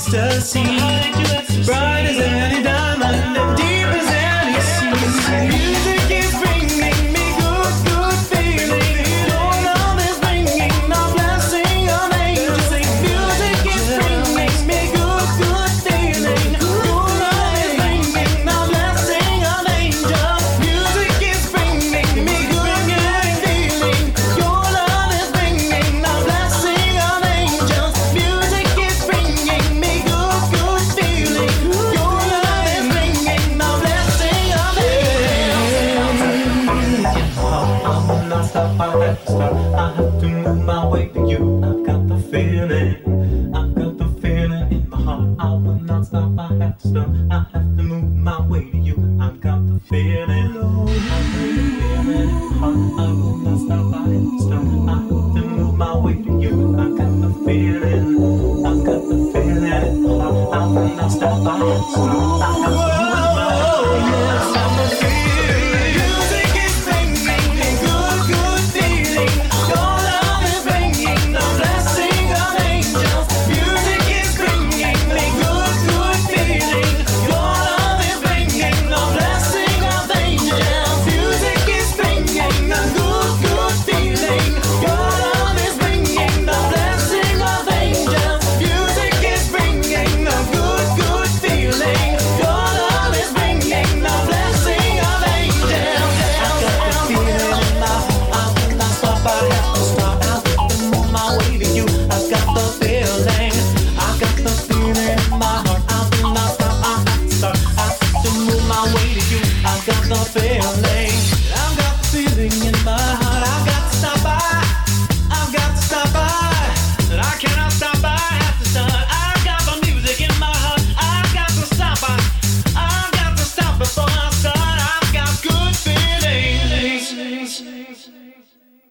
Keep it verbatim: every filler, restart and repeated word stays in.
ecstasy, bright as any diamond and deep as any sea. Music is bringing me good, good feeling. Your love is bringing a blessing of angels. Music is bringing me good, good feeling. Your love is bringing a blessing of angels. Music is bringing me good, good feeling. Your love is bringing a blessing of angels. Music is bringing me good, good feeling. Your love is bringing a blessing of angels. I will not stop, I have to stop. I have to move my way to you. I've got the feeling, I've got the feeling in my heart. I will not stop, I have to stop. I have to move my way to you. I've got the feeling.